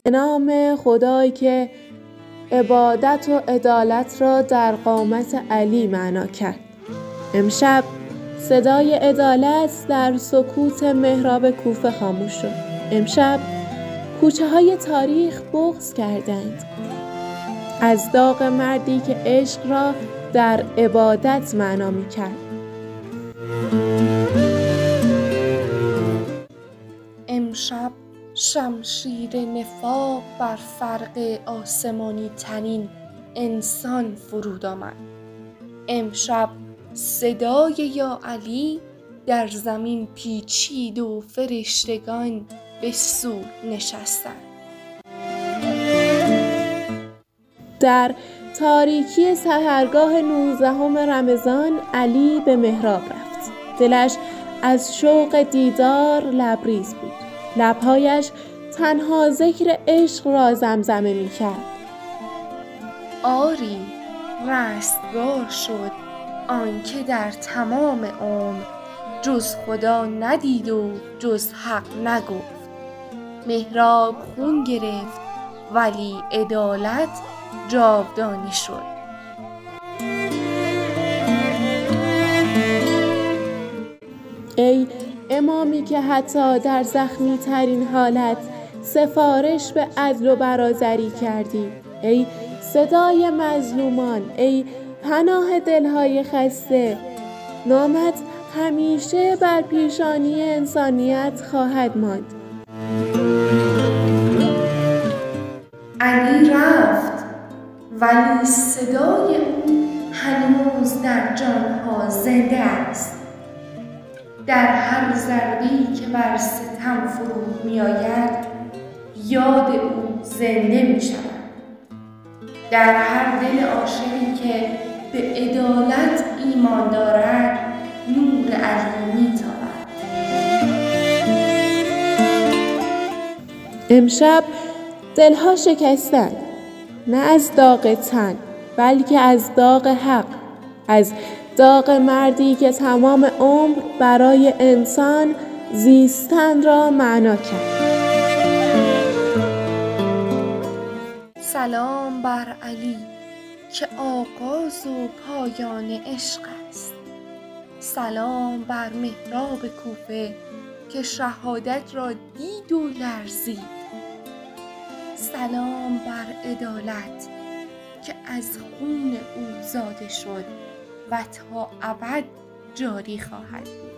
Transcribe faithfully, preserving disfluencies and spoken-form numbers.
به نام خدایی که عبادت و عدالت را در قامت علی معنا کرد. امشب صدای عدالت در سکوت محراب کوفه خاموش شد. امشب کوچه های تاریخ بغض کردند از داغ مردی که عشق را در عبادت معنا می کرد. امشب شمشیر نفاق بر فرق آسمانی تنین انسان فرود آمد. امشب صدای یا علی در زمین پیچید و فرشتگان به سود نشستند. در تاریکی سحرگاه نوزدهم رمضان علی به محراب رفت. دلش از شوق دیدار لبریز بود. لبهایش تنها ذکر عشق را زمزمه می کرد. آری رستگار شد آنکه در تمام عمر جز خدا ندید و جز حق نگفت. محراب خون گرفت ولی عدالت جاودانه شد. ای امامی که حتی در زخمی ترین حالت سفارش به عدل و برابری کردی، ای صدای مظلومان، ای پناه دلهای خسته، نامت همیشه بر پیشانی انسانیت خواهد ماند. علی رفت ولی صدای او هنوز در جانها زنده است. در هر ضربه‌ای که بر ستم فرود می آید یاد او زنده می شود. در هر دل عاشقی که به عدالت ایمان دارد نور علی می تابد. امشب دلها شکستند، نه از داغ تن بلکه از داغ حق، از داغ مردی که تمام عمر برای انسان زیستن را معنا کرد. سلام بر علی که آغاز و پایان عشق است. سلام بر محراب کوفه که شهادت را دید و لرزید. سلام بر عدالت که از خون او زاده شد و تا ابد جاری خواهد بود.